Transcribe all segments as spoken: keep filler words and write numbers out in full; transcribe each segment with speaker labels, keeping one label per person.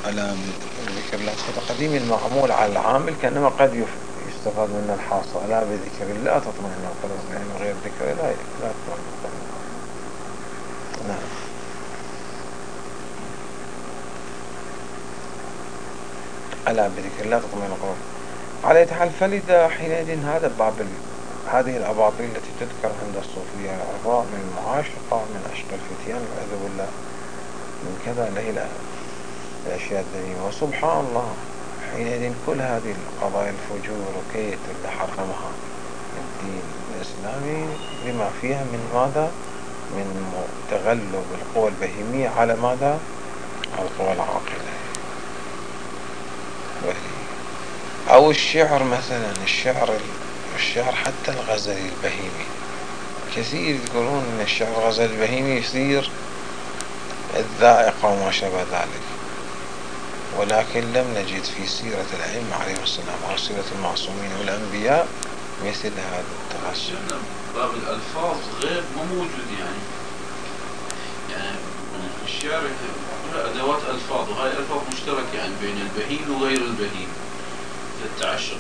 Speaker 1: على ذكر الله صفة قديم المعمول على العامل كأنما قد يستفاد منه الحاصل. ألا بذكر الله تطمئن القلوب، يعني غير ذكر الله لا تطمئن القلوب. نعم. ألا بذكر الله تطمئن القلوب. على أي حال، فلذا حينئذ هذا باب هذه الأباطيل التي تذكر عند الصوفية العراء من المعاشقة، من أشقى الفتيان والعياذ بالله، من كذا اللي هي الأشياء الدنيا. وسبحان الله حينئذ كل هذه القضايا الفجور وكيت اللي حرمها الدين الإسلامي لما فيها من ماذا؟ من تغلب القوى البهيمية على ماذا؟ على القوى العاقلة. أو الشعر مثلا، الشعر الشعر حتى الغزل البهيمي كثير يذكرون أن الشعر الغزل البهيمي يصير الذائقة وما شابه ذلك، ولكن لم نجد في سيرة الأئمة عليهم السلام أو سيرة المعصومين والأنبياء مثل هذا التغسل.
Speaker 2: باب الألفاظ غير مو موجود، يعني يعني في الشعر أدوات ألفاظ، وهاي الألفاظ مشتركة يعني بين البهيم وغير البهيم. التعشق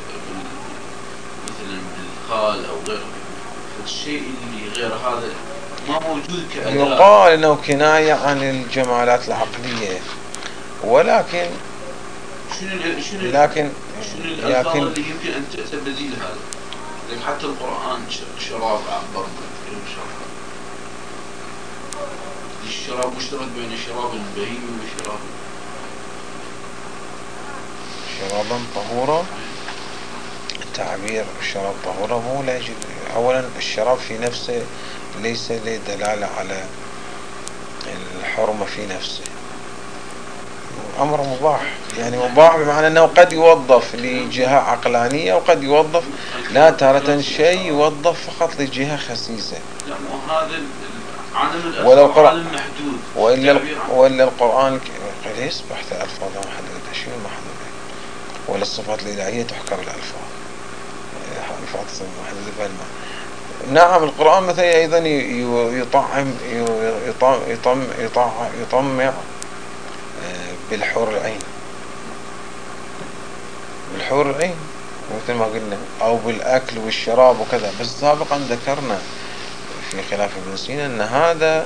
Speaker 2: مثلا بالخال أو غيره، الشيء اللي غير هذا ما موجود كأداة.
Speaker 1: يقال أنه كناية عن الجمالات العقلية، ولكن
Speaker 2: شنو شنو
Speaker 1: لكن
Speaker 2: شنو الألفاظ اللي يمكن أن تبديل هذا؟ لكن حتى القرآن شراب عبر الشراب مشترك بين الشراب البهيمي والشراب
Speaker 1: شرابا طهورا. التعبير الشراب طهورا هو لا يجد. أولا الشراب في نفسه ليس له دلالة على الحرمة في نفسه، أمر مباح، يعني مباح بمعنى أنه قد يوظف لجهة عقلانية وقد يوظف لا تارة شيء يوظف فقط لجهة خسيسة.
Speaker 2: لا مو هذا عالم عالم محدود.
Speaker 1: وإلا وإلا القرآن قد يسبح ألفاظ محدودة. شنو محدودة؟ ولا الصفات الإلهية تحكر الألفاظ ألفاظ محدودة بالماء. نعم القرآن مثلا أيضا يطعم يطم يطم يطمع بالحور العين، بالحور العين مثل ما قلنا، أو بالأكل والشراب وكذا. بس سابقا ذكرنا في خلاف ابن سينا أن هذا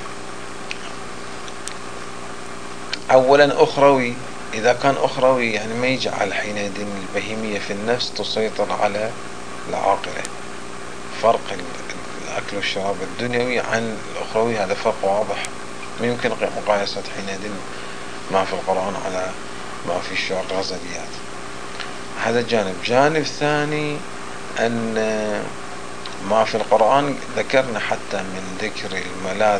Speaker 1: أولا أخروي. إذا كان أخروي يعني ما يجعل حينئذ البهيمية في النفس تسيطر على العاقلة. فرق الأكل والشراب الدنيوي عن الأخروي هذا فرق واضح، ما يمكن مقايسة حينئذ ما في القرآن على ما في الشعر الغزليات. هذا جانب. جانب ثاني أن ما في القرآن ذكرنا حتى من ذكر الملاذ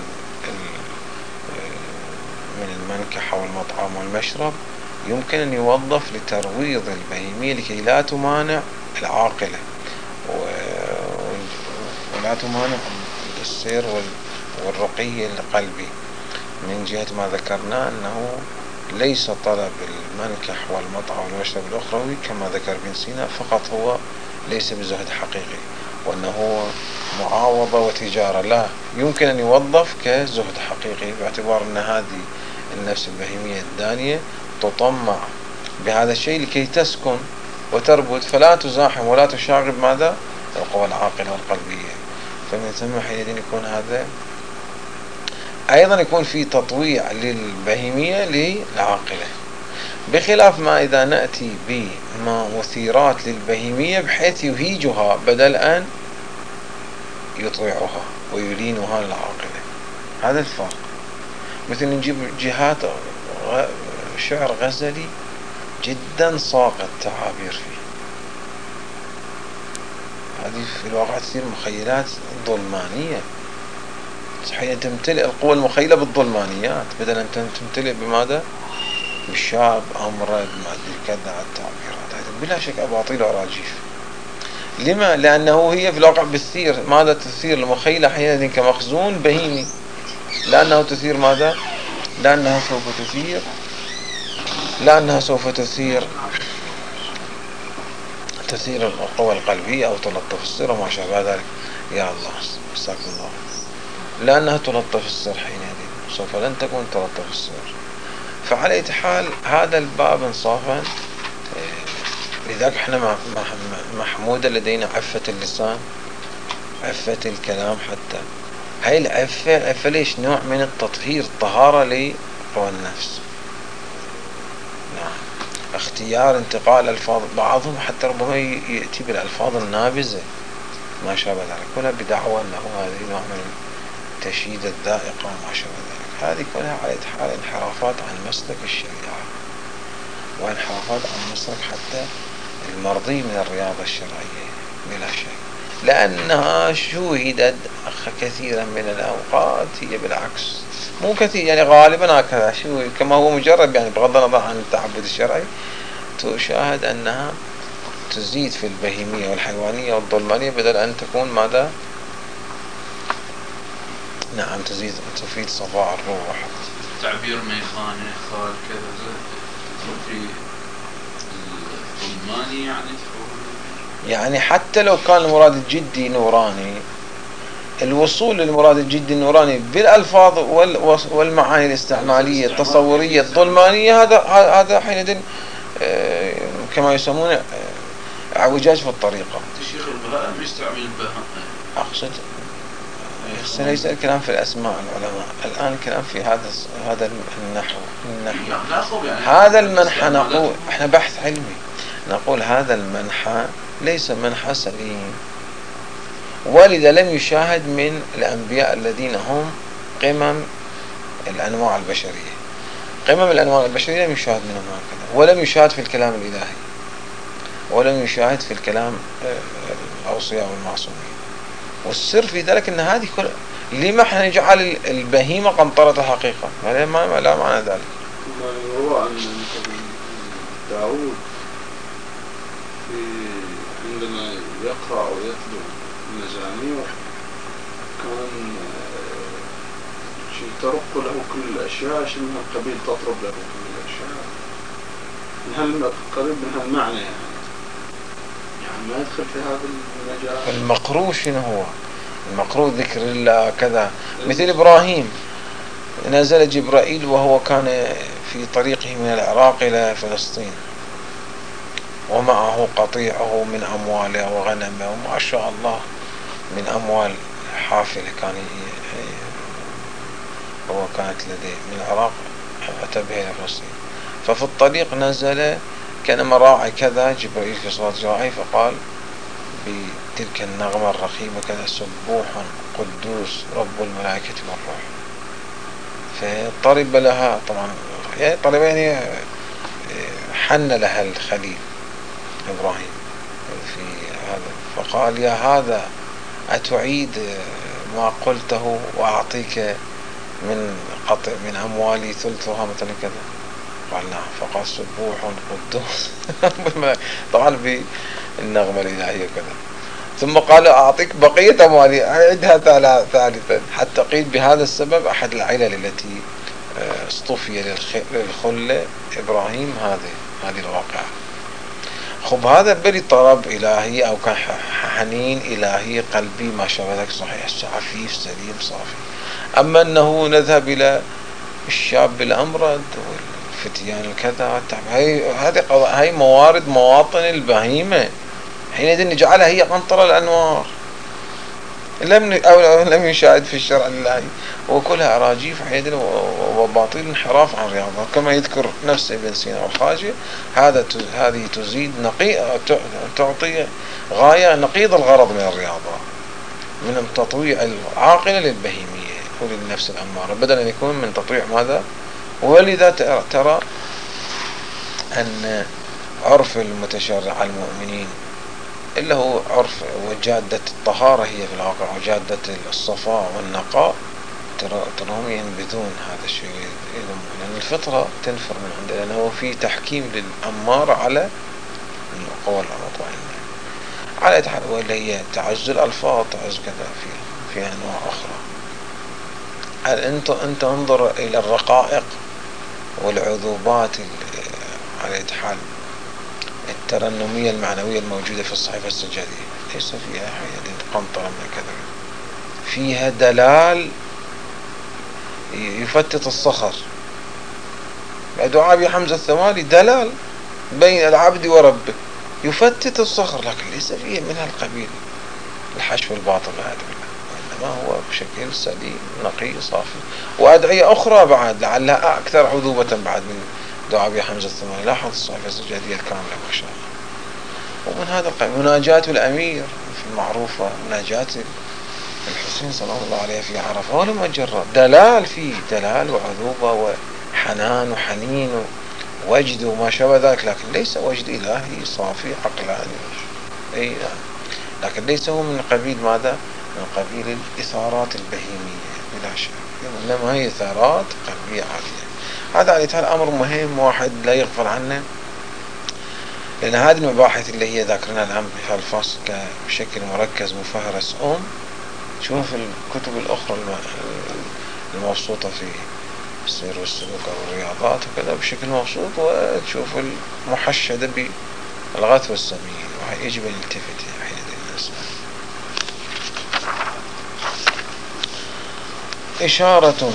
Speaker 1: من المنكحة والمطعم والمشرب يمكن أن يوظف لترويض البهيمية لكي لا تمانع العاقلة ولا تمانع السير والرقي القلبي، من جهة ما ذكرنا أنه ليس طلب المنكح والمطعم والمشرب الأخروي كما ذكر ابن سينا فقط هو ليس بزهد حقيقي وأنه معاوضة وتجارة، لا، يمكن أن يوظف كزهد حقيقي، باعتبار أن هذه النفس البهيمية الدانية تطمع بهذا الشيء لكي تسكن وتربط، فلا تزاحم ولا تشاغب ماذا؟ القوى العاقلة والقلبية. فمن ثم حينئذ يكون هذا أيضا يكون في تطويع للبهيمية للعاقلة، بخلاف ما إذا نأتي بمثيرات للبهيمية بحيث يهيجها بدل أن يطوعها ويلينها للعاقلة. هذا الفرق. مثل نجيب جهات شعر غزلي جدا صاغ التعابير فيه، هذه في الواقع تصير مخيلات ظلمانية، صحيح تمتلئ القوى المخيلة بالظلمانيات بدل أن تمتلئ بماذا؟ بالشاب أمرد ما أدري كذا. التعبيرات هذه بلا شك أباطيل وأراجيف. لما؟ لأنه هي في الواقع بتثير ماذا؟ تثير المخيلة حينئذ كمخزون بهيمي، لأنه تثير ماذا؟ لأنها سوف تثير لأنها سوف تثير تثير القوى القلبية أو تلطف السر وما شابه ذلك. يا الله استغفر الله. لأنها تلطف السر حينئذ سوف لن تكون تلطف السر. فعلى أي حال هذا الباب انصافا، لذلك احنا محمودة لدينا عفة اللسان، عفة الكلام. حتى هاي العفة، العفة ليش؟ نوع من التطهير، الطهارة لروى النفس. نعم. اختيار انتقال الألفاظ، بعضهم حتى ربما يأتي بالألفاظ النابزة ما شابه ذلك، كلها بدعوى أنه هذه نوع من تشييد الذائقة وما شابه ذلك. هذه كلها على حال انحرافات عن مسلك الشريعة، وانحرافات عن مسلك حتى المرضي من الرياضة الشرعية بلا شك، لأنها شوهدت كثيرا من الأوقات هي بالعكس، مو كثير يعني غالبا هكذا، شو كما هو مجرد يعني بغض النظر عن التعبد الشرعي، تشاهد أنها تزيد في البهيمية والحيوانية والظلمانية بدل أن تكون ماذا؟ نعم، تزيد تفيد صفاء الروح.
Speaker 2: تعبير ميخانة خال كذا في الظلماني يعني
Speaker 1: يعني حتى لو كان المراد الجدي نوراني، الوصول للمراد الجدي النوراني بالألفاظ والمعاني الاستعمالية التصورية الظلمانية، هذا هذا حينئذ كما يسمونه اعوجاج في الطريقة.
Speaker 2: الشيخ البهائم يستعمل البهائم،
Speaker 1: أقصد ليس الكلام في الأسماء العلماء الآن، الكلام في هذا هذا النحو النحو
Speaker 2: يعني
Speaker 1: هذا المنحى. نقول احنا بحث علمي، نقول هذا المنحى ليس منحى سليم، ولذا لم يشاهد من الأنبياء الذين هم قمم الأنواع البشرية، قمم الأنواع البشرية لم يشاهد منهم هكذا، ولم يشاهد في الكلام الإلهي، ولم يشاهد في الكلام الأوصياء والمعصومين. والسر في ذلك أن هذه كل لما احنا نجعل البهيمة قنطرة الحقيقة، ما لا معنى ذلك.
Speaker 3: ما يروى أن داود عندما يقرأ ويتلو المزامير كان ترق له كل الأشياء، شيء من القبيل تطرب له كل الأشياء، من هالقريب من هالمعنى يعني. يعني ما يدخل في هذا المجال.
Speaker 1: المقروء شنو هو؟ المقروء ذكر الله كذا، مثل إبراهيم نزل جبرائيل وهو كان في طريقه من العراق إلى فلسطين، ومعه قطيعه من أمواله وغنمه وما شاء الله من أموال حافلة كان هو كانت لديه من العراق أتى بها إلى فلسطين. ففي الطريق نزل كان مراعي كذا جبرائيل في صلاة جراعي، فقال بتلك النغمة الرخيمة كذا: سبوح قدوس رب الملائكة والروح. فطرب لها طبعا، يعني طرب يعني حن لها الخليل إبراهيم في هذا، فقال: يا هذا أتعيد ما قلته وأعطيك من قطع من أموالي ثلثها مثلا كذا؟ قال: نعم. فقال: سبوح قدوس طبعا بالنغمة الإلهية كذا. ثم قال: أعطيك بقية أموالي، أعدها ثالثا، حتى قيل بهذا السبب أحد العلل التي اصطفي للخلة إبراهيم هذه هذه الواقعة. خب هذا بري طلب إلهي أو كان حنين إلهي قلبي ما شابه ذلك، صحيح، عفيف سليم صافي. أما أنه نذهب إلى الشاب الأمرد والفتيان الكذا، هاي هذه هاي موارد مواطن البهيمة، حينئذ نجعلها هي قنطرة الأنوار، لم أو لم يشاهد في الشرع الإلهي، وكلها أراجيف حينئذ وباطل انحراف عن رياضة، كما يذكر نفس ابن سينا والخاجي. هذا هذه تزيد نقي تعطي غاية نقيض الغرض من الرياضة، من تطويع العاقلة للبهيمية وللنفس الأمارة، بدل أن يكون من تطويع ماذا. ولذا ترى أن عرف المتشرع المؤمنين إلا هو عرف وجادة الطهارة هي في الواقع وجادة الصفاء والنقاء، تراهم ينبذون هذا الشيء، لأن الفطرة تنفر من عنده، لأنه في تحكيم للأمارة على القوى المطمئنة على تحت، ولا هي تعز الألفاظ تعز كذا فيها فيها أنواع أخرى. هل أنت أنت انظر إلى الرقائق والعذوبات على حال الترنمية المعنوية الموجودة في الصحيفة السجادية، ليس فيها حاجة قنطرة من كذا، فيها دلال يفتت الصخر، دعاء أبي حمزة الثمالي دلال بين العبد وربه يفتت الصخر، لكن ليس فيه من هالقبيل الحشو الباطل والعياذ بالله، وإنما هو بشكل سليم نقي صافي. وأدعية أخرى بعد لعلها أكثر عذوبة بعد من دعاء أبي حمزة الثمالي. لاحظ الصافية السجادية الكاملة ما شاء الله. ومن هذا القبيل مناجاة الأمير في المعروفة، مناجاة الحسين صلى الله عليه في عرفة، ولا مجرد دلال فيه، دلال وعذوبة وحنان وحنين ووجد وما شابه ذلك، لكن ليس وجد إلهي صافي عقلاني. أي نعم، لكن ليس هو من قبيل ماذا؟ من قبيل الإثارات البهيمية بلا شك، إنما هي إثارات قلبية عالية. هذا على تال أمر مهم واحد لا يغفل عنه، لأن هذه المباحث اللي هي ذاكرنا الآن في الفصل بشكل مركز مفهرس أم، شوف الكتب الأخرى المبسوطة في السير والسلوك أو الرياضات وكذا بشكل مبسوط، وتشوف المحشدة بالغث والسمين، ويجب أن يلتفت حينئذ الإنسان. إشارة.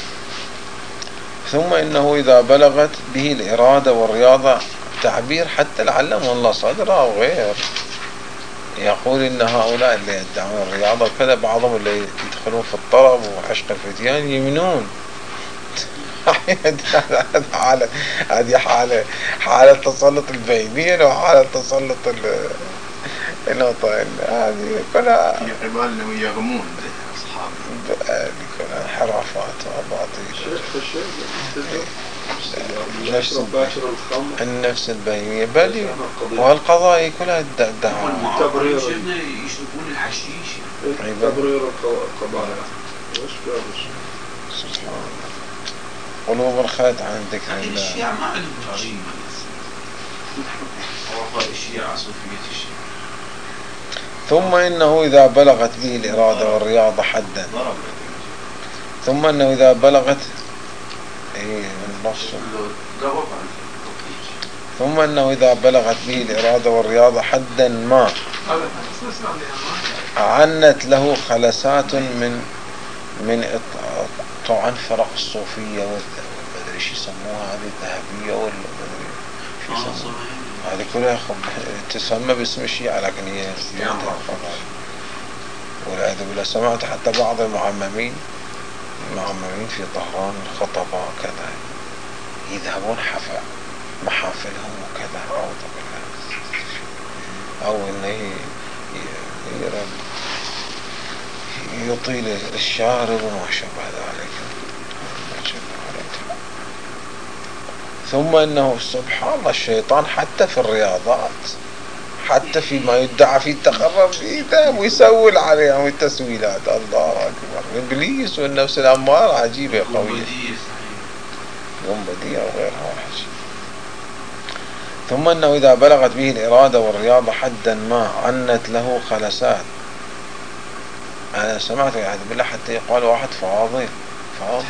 Speaker 1: ثم إنه إذا بلغت به الإرادة والرياضة، تعبير حتى لعله الله صدره أو غير، يقول إن هؤلاء اللي يدعون الرياضة وكذا بعضهم اللي يدخلون في الطرب وعشق الفتيان يمنون. حالة هذه حالة حالة تسلط البهيمية وحالة تسلط النقطة هذه كلها
Speaker 2: في قبالنا ويغمون أصحاب
Speaker 1: كلها انحرافات وأباطيل.
Speaker 3: نفس
Speaker 1: النفس البهيمية بدي، وهالقضايا كلها الدعوة
Speaker 3: تبرير
Speaker 2: يشربون الحشيش،
Speaker 3: تبرير القضايا.
Speaker 1: سبحان الله. قلوب خلت عن ذكر الله.
Speaker 2: الشيعة ما عندهم قيمة، وفاء الشيعة صوفية الشيعة.
Speaker 1: ثم إنه إذا بلغت به الإرادة والرياضة حدا، ثم إنه إذا بلغت إيه النص ثم إنه إذا بلغت به الإرادة والرياضة حدا ما عنت له خلسات من من طبعا فرق الصوفية والمدري ايش يسموها هذه الذهبية والمدري شو يسموها هذه كلها تسمى باسم الشيعة، لكن هي والعياذ بالله. سمعت حتى بعض المعممين المعممين في طهران الخطباء كذا يذهبون حفل محافلهم وكذا، أعوذ بالله، أو إنه يطيل الشارب وما شابه ذلك. ثم إنه سبحان الله الشيطان حتى في الرياضات، حتى فيما يدعى في التقرب فيه ويسول عليهم التسويلات. الله أكبر. إبليس والنفس الأمارة عجيبة قوية، غنبدية وغيرها حجيب. ثم إنه إذا بلغت به الإرادة والرياضة حدا ما عنت له خلسات. أنا سمعت يعني بالله حتى يقال واحد فاضل فاضل.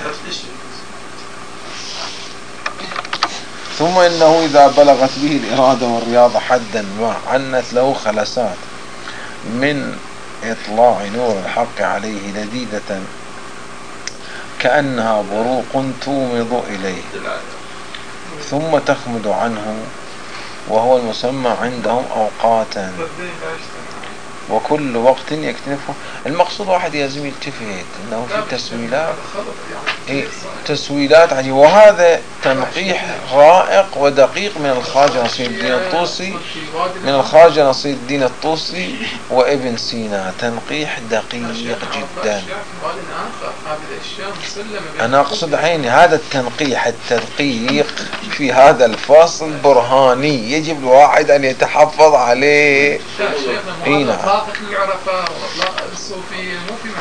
Speaker 1: ثم إنه إذا بلغت به الإرادة والرياضة حدا ما عنت له خلسات من إطلاع نور الحق عليه لذيذة كأنها بروق تومض إليه ثم تخمد عنه، وهو المسمى عندهم أوقاتا وكل وقت يكتنفه. المقصود واحد لازم يلتفت انه في تسويلات إيه تسويلات عجيبة، وهذا تنقيح رائق ودقيق من الخواجة نصير الدين الطوسي من الخواجة نصير الدين الطوسي وابن سينا، تنقيح دقيق جدا. انا اقصد عيني هذا التنقيح التدقيق في هذا الفصل برهاني، يجب الواحد ان يتحفظ عليه. اي نعم.
Speaker 4: العرفاء الصوفية مو في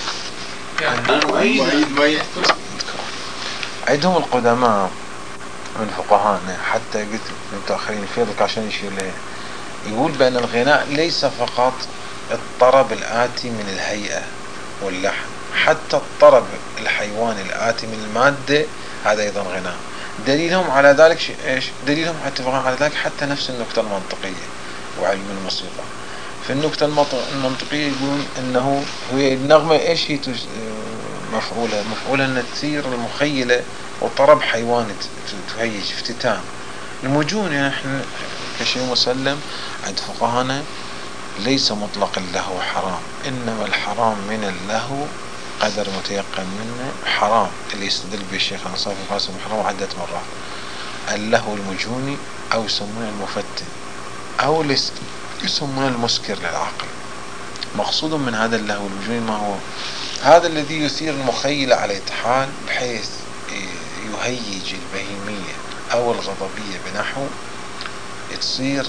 Speaker 4: محل يعني
Speaker 1: عندهم القدماء من فقهاءنا حتى قلت المتأخرين فيضك عشان يشير له، يقول بأن الغناء ليس فقط الطرب الآتي من الهيئة واللحن، حتى الطرب الحيواني الآتي من المادة هذا أيضا غناء. دليلهم على ذلك ايش؟ دليلهم اتفاقا على ذلك حتى نفس النكتة المنطقية وعلم الموسيقى. في النكتة المنطقية يقولون انه هي النغمة ايش هي مفعولة؟ مفعولة ان تسير المخيلة وطرب حيواني تهيج افتتان. المجون يعني احنا كشيء مسلم عند فقهانا ليس مطلق اللهو حرام، انما الحرام من اللهو قدر متيقن منه حرام، اللي يستدل به الشيخ انصاف القاسم حرام عدة مرات. اللهو المجوني او يسمونه المفتن او اللي يسمونه المسكر للعقل. مقصود من هذا اللهو المجوني ما هو؟ هذا الذي يثير المخيلة على الاتحال بحيث يهيج البهيمية او الغضبية بنحو تصير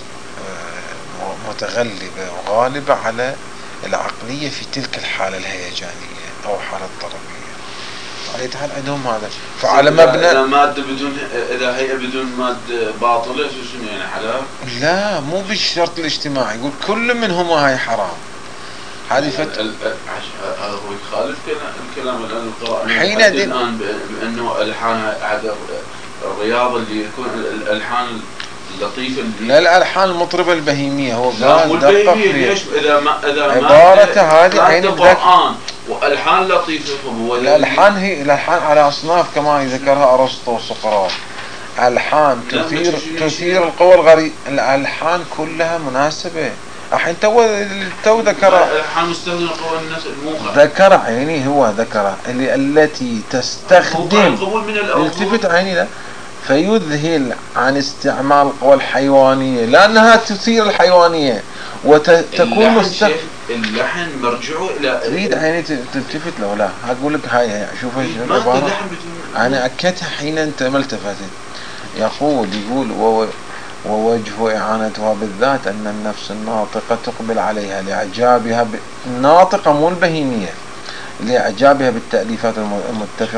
Speaker 1: متغلبة وغالبة على العقلية في تلك الحالة الهيجانية او حالة الطربية. على الاتحال عندهم هذا. فعلى مبنى
Speaker 2: اذا مادة بدون اذا هيئة بدون مادة باطلة شو يعني حلال؟
Speaker 1: لا مو بالشرط الاجتماعي، يقول كل منهما هاي حرام. هذه فت
Speaker 2: هذا هو يخالف الكلام الان القرآن
Speaker 1: حين
Speaker 2: الان بانه الالحان عاد الرياضة اللي يكون الالحان اللطيفة اللي
Speaker 1: لا الالحان المطربة البهيمية هو
Speaker 2: قال دقق ليش اذا ما اذا ما
Speaker 1: عبارة هذه عين
Speaker 2: القرآن والالحان لطيفة فهو
Speaker 1: الالحان هي الالحان على اصناف كما ذكرها ارسطو وسقراط. الحان تثير تثير القوى الغريبة، الالحان كلها مناسبة. الحين تو تو ذكر
Speaker 2: الحان مستخدم قوى الناس الموقع
Speaker 1: ذكر عيني هو ذكر اللي التي تستخدم التفت عيني لا فيذهل عن استعمال القوى الحيوانية لأنها تثير الحيوانية وتكون مستخدم.
Speaker 2: اللحن مرجعه إلى
Speaker 1: تريد عيني تلتفت له لا هقول لك هاي شوفها شو العبارة أنا أكدتها حين أنت ما التفتت. يقول يقول و ووجه إعانتها بالذات أن النفس الناطقة تقبل عليها لإعجابها ب... الناطقة مو البهيمية لإعجابها بالتأليفات المتفقة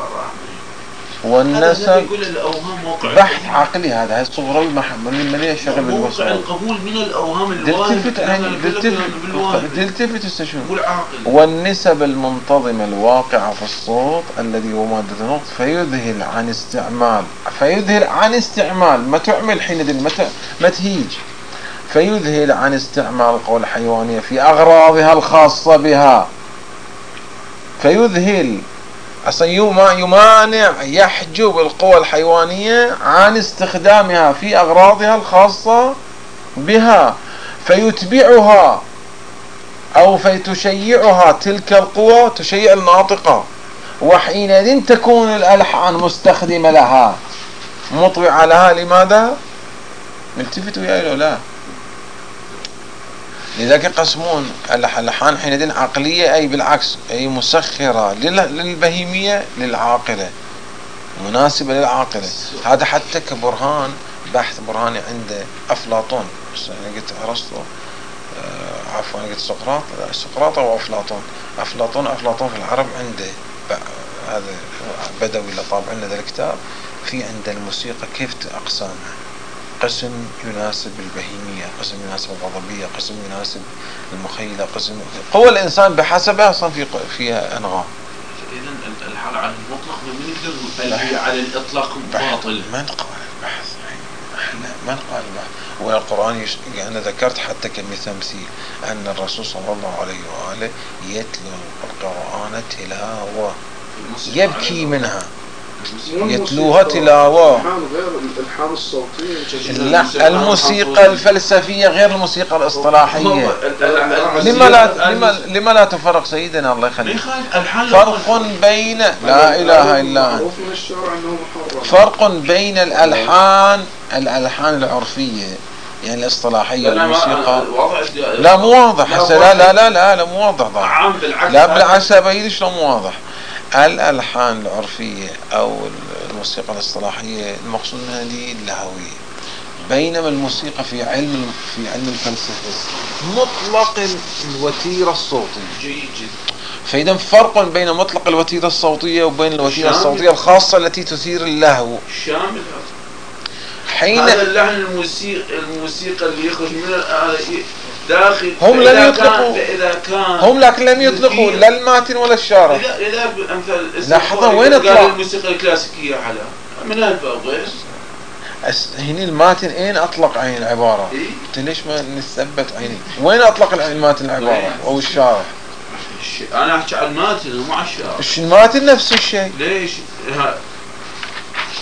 Speaker 1: والنسب بحث عقلي. هذا هي الصغرى من من يشتغل
Speaker 2: بالوصول القبول من الأوهام الوارد
Speaker 1: دلتفت استشون والنسب المنتظمة الواقعة في الصوت الذي هو مادة النطق فيذهل عن استعمال فيذهل عن استعمال ما تعمل حين ما ما تهيج فيذهل عن استعمال القوى الحيوانية في أغراضها الخاصة بها. فيذهل أصلا يمانع يحجب القوى الحيوانية عن استخدامها في أغراضها الخاصة بها فيتبعها أو فيتشيعها تلك القوى تشيع الناطقة وحينئذ تكون الألحان مستخدمة لها مطوعة لها. لماذا؟ ملتفتوا يا لا لذلك يقسمون الألحان حينئذ عقلية أي بالعكس أي مسخرة للبهيمية للعاقلة مناسبة للعاقلة. هذا حتى كبرهان بحث برهاني عند أفلاطون أنا قلت أرسطو آه عفوا أنا قلت سقراط سقراط أو أفلاطون أفلاطون أفلاطون في العرب عنده هذا بدوي اللي طابع لنا ذا الكتاب في عند الموسيقى كيف أقسامها قسم يناسب البهيمية قسم يناسب الغضبية قسم يناسب المخيلة قسم قوى الإنسان بحسبها أصلا في فيها أنغام.
Speaker 2: إذن الحال على المطلق من يقدر بل على الإطلاق باطل
Speaker 1: ما نقع البحث احنا ما نقع البحث. والقرآن يش... يعني أنا ذكرت حتى كمثال أن الرسول صلى الله عليه وآله يتلو القرآن تلاوة يبكي منها يتلوها تلاوة
Speaker 3: غير الألحان الصوتية.
Speaker 1: لا الموسيقى الفلسفية غير الموسيقى الاصطلاحية. لما لا لما لما لا تفرق سيدنا الله يخليك فرق بين لا إله إلا أنت فرق بين الألحان الألحان العرفية يعني الاصطلاحية والموسيقى لا مو واضح هسه لا لا لا لا لا مو واضح لا بالعكس أبين شلون مو واضح. الألحان العرفية أو الموسيقى الاصطلاحية المقصود منها دي اللهوية بينما الموسيقى في علم في علم الفلسفة مطلق الوتيرة الصوتية.
Speaker 2: جيد جدا.
Speaker 1: فإذا فرق بين مطلق الوتيرة الصوتية وبين الوتيرة الصوتية الخاصة التي تثير اللهو
Speaker 2: شامل.
Speaker 1: حين
Speaker 2: هذا اللحن الموسيقى الموسيقى اللي يخرج من الآلة داخل
Speaker 1: هم لم يطلقوا
Speaker 2: إذا كان
Speaker 1: هم لكن لم يطلقوا لا الماتن ولا الشارع.
Speaker 2: إذا إذا أمثال
Speaker 1: لحظة وين اطلع
Speaker 2: الموسيقى الكلاسيكية على من البغيس
Speaker 1: هني الماتن اين اطلق عين العبارة
Speaker 2: إيه؟
Speaker 1: قلت ليش ما نثبت عيني وين اطلق الماتن العبارة او الشارع.
Speaker 2: انا احكي على الماتن ومو على الشارع.
Speaker 1: الماتن نفس الشيء.
Speaker 2: ليش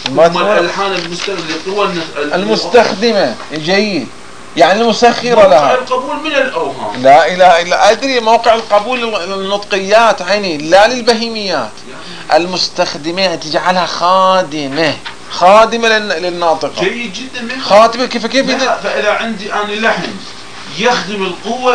Speaker 1: ما
Speaker 2: ثم الالحان المستخدمه
Speaker 1: المستخدمه جيد، يعني المسخره
Speaker 2: موقع
Speaker 1: لها
Speaker 2: القبول من الاوهام.
Speaker 1: لا اله الا ادري موقع القبول للنطقيات عيني لا للبهيميات. المستخدمه تجعلها خادمه خادمه للناطقه.
Speaker 2: جيد جدا.
Speaker 1: خادمه كيف كيف
Speaker 2: لا، فاذا عندي انا لحن يخدم القوه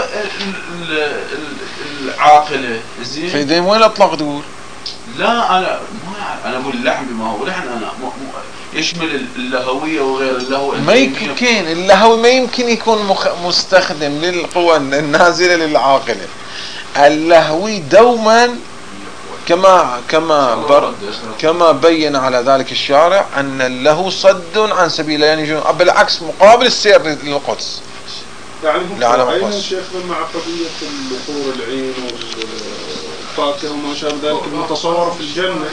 Speaker 2: العاقله زين،
Speaker 1: فاذا وين الاطلاق تقول؟
Speaker 2: لا انا ما انا اقول اللحن بما هو لحن، انا يشمل اللهويه وغير اللهو.
Speaker 1: ما يمكن اللهو ما يمكن يكون مخ... مستخدم للقوى النازله للعاقله. اللهوي دوما كما كما بر... كما بين على ذلك الشارع ان اللهو صد عن سبيل، يعني بالعكس مقابل السير للقدس.
Speaker 3: يعني هم ايضا شيخنا مع قضيه البحور العين والفاكهه وما شابه ذلك المتصور في الجنه،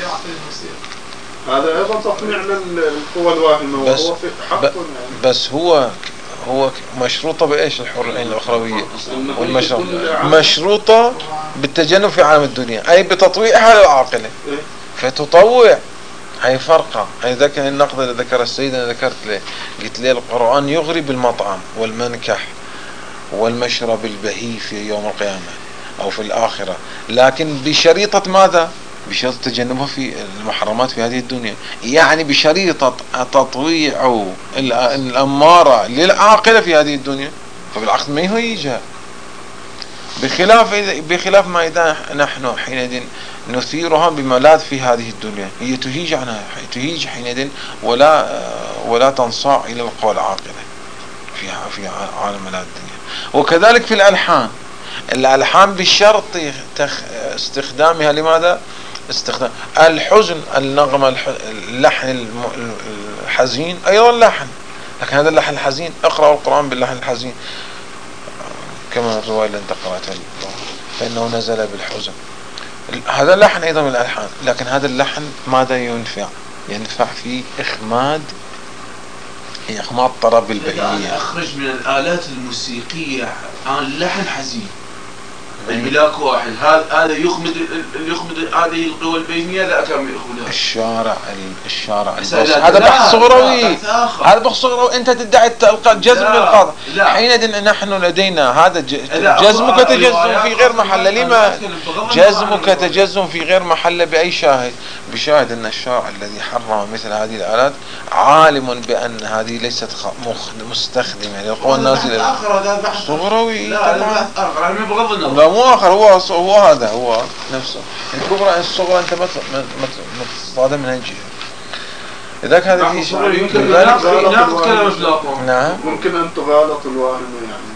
Speaker 3: هذا ايضا تطميع للقوى الواهمه، وهو في حق يعني.
Speaker 1: بس هو هو مشروطه بايش الحور العين الاخرويه؟ والمشروطه مشروطه بالتجنب في عالم الدنيا، اي بتطويعها للعاقله.
Speaker 3: إيه؟
Speaker 1: فتطوع، هي فرقه. هي ذاك النقد اللي ذكر السيد انا ذكرت له، قلت له القران يغري بالمطعم والمنكح والمشرب البهي في يوم القيامه او في الاخره، لكن بشريطه ماذا؟ بشرط تجنبها في المحرمات في هذه الدنيا، يعني بشريطة تطويع الأمارة للعاقلة في هذه الدنيا، فبالعكس ما هو يجها. بخلاف بخلاف ما إذا نحن حينئذ نثيرها بملاذ في هذه الدنيا، هي تهيج عنها تهيج حينئذ ولا ولا تنصاع إلى القوى العاقلة في في عالم ملاذ الدنيا. وكذلك في الألحان، الألحان بشرط استخدامها لماذا؟ استخدام الحزن، النغمة اللحن الحزين أيضا لحن، لكن هذا اللحن الحزين اقرأوا القرآن باللحن الحزين كما الرواية اللي انت قرأتها فإنه نزل بالحزن، هذا اللحن أيضا من الألحان، لكن هذا اللحن ماذا ينفع؟ ينفع في إخماد إخماد طرب البهية.
Speaker 2: أخرج من الآلات الموسيقية عن اللحن حزين الملاك واحد، هذا هذا يخمد يخمد هذه القوى البينية. لا كم يأخذها
Speaker 1: الشارع الشارع هذا بحث صغروي، هذا بحث صغروي. انت تدعي الجزم بالقاضي، حينئذ نحن لدينا هذا جزمك تجزم في غير محله. لما جزمك تجزم في غير محله؟ بأي شاهد؟ بشاهد ان الشارع الذي حرم مثل هذه الآلات عالم بأن هذه ليست مستخدمة للقوى النازلة. صغروي
Speaker 2: لا بغض النظر،
Speaker 1: مو آخر، هو هو هذا هو نفسه. الكبرى الصغرى أنت ما ما تصادم من هالجهة. لذلك هذا في
Speaker 2: يمكن ناخذ كلام أفلاطون.
Speaker 1: نعم
Speaker 3: ممكن أن تغالط الواهمة يعني.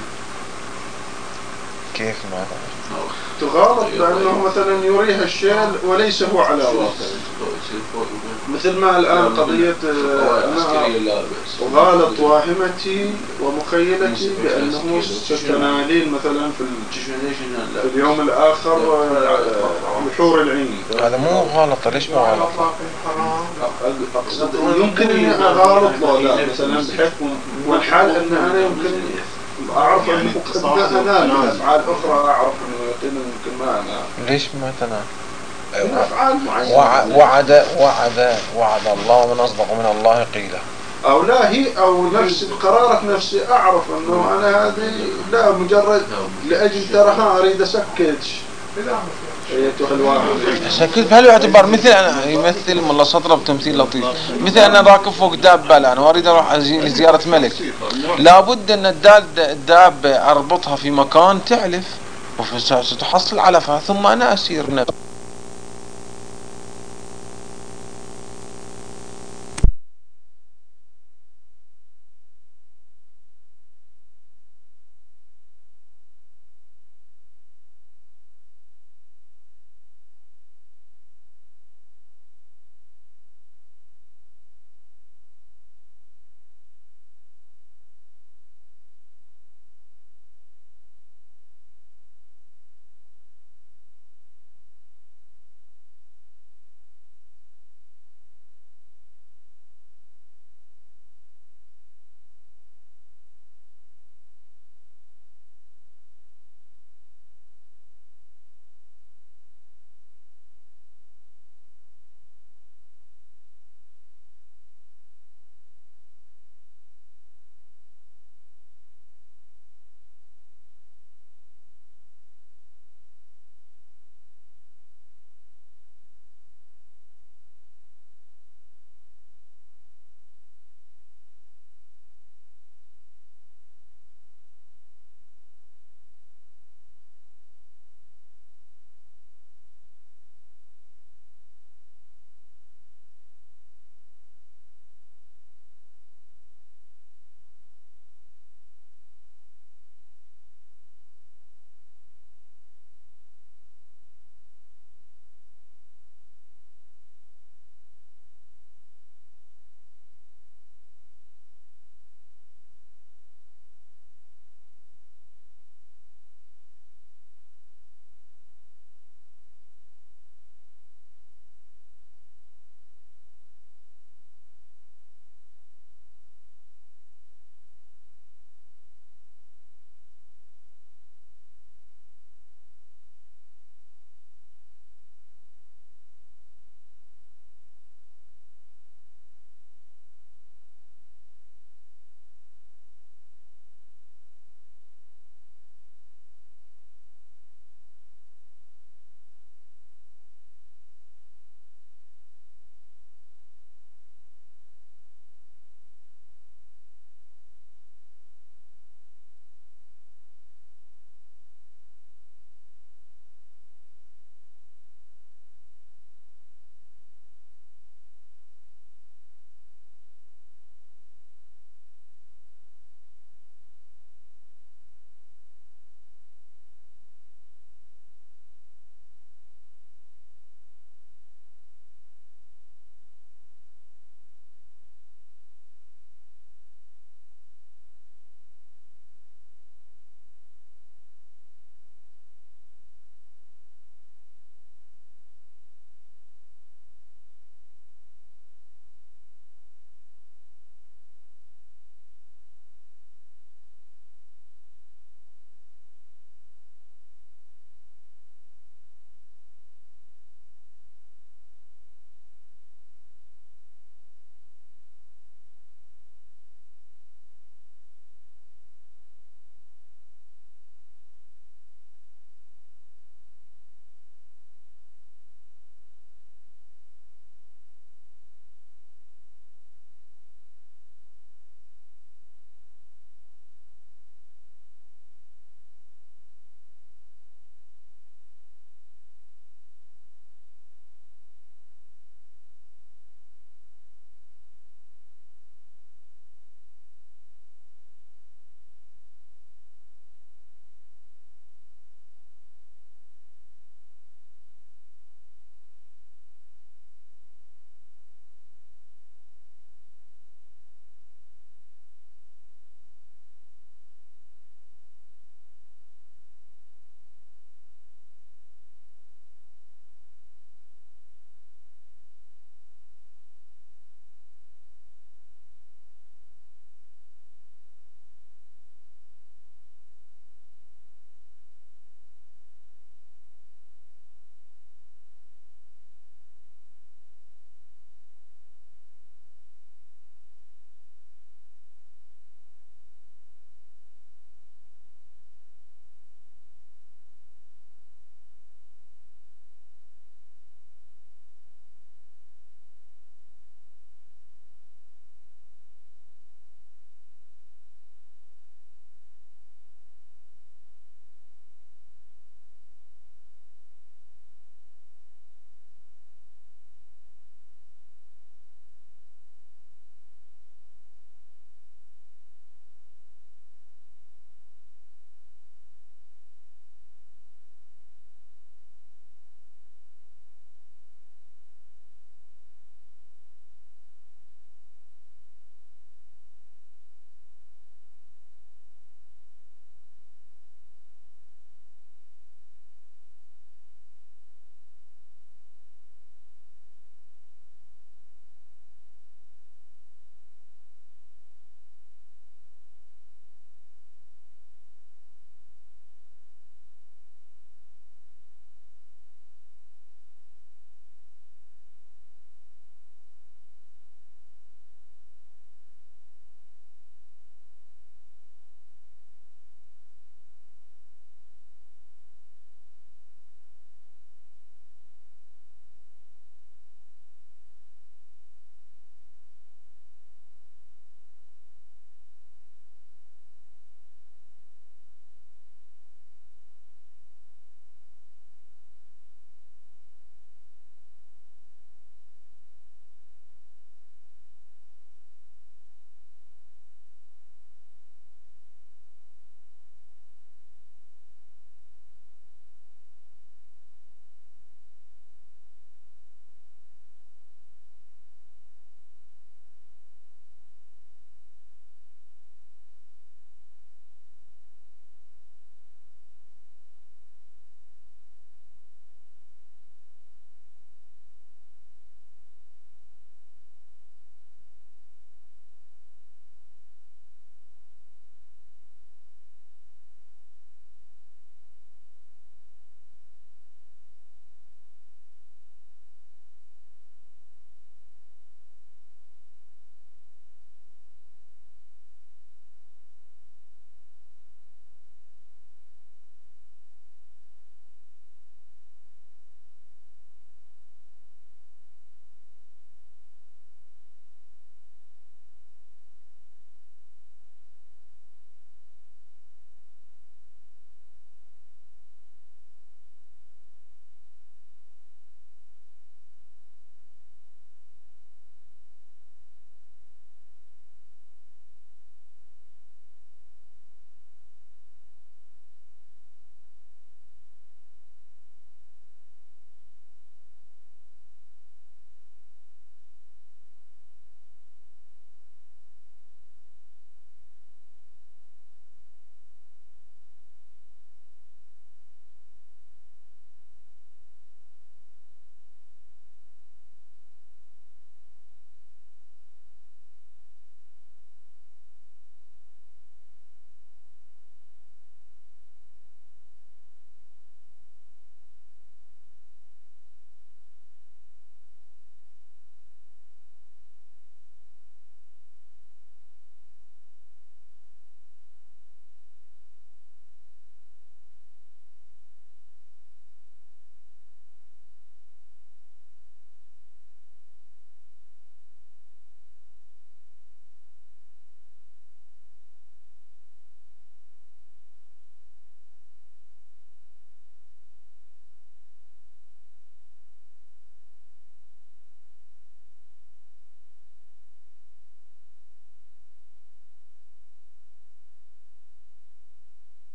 Speaker 1: كيف ما
Speaker 3: تغالط بأنه مثلا يريها الشيء وليس هو على واقع، مثل ما الآن قضية أنا أغالط واهمتي ومخيلتي بأنه ستنالين مثلا في اليوم الآخر بحور العين.
Speaker 1: هذا مو غلط. ليش مو غلط؟
Speaker 3: أقصد يمكن أن أغالط لا مثلا بحكم والحال أن أنا يمكن أعرف أنه قد ما أنال من أفعال أخرى، أعرف أنه يقين يمكن ما أنال.
Speaker 1: ليش ما تنال؟
Speaker 3: من أفعال معينة.
Speaker 1: وعد وعد وعد الله من أصدق من الله قيله.
Speaker 3: أو لا هي أو نفسي بقرارة نفسي أعرف أنه أنا هذه لا مجرد لأجل ترى أريد أسكتش. أيتها الواحد.
Speaker 1: سكت بهذا الاعتبار مثل أنا يمثل والله سطره بتمثيل لطيف، مثل أنا راكب فوق دابة الآن وأريد أروح لزيارة ملك، لابد أن الدابة أربطها في مكان تعلف وستحصل علفها ثم أنا أسير بنفسي.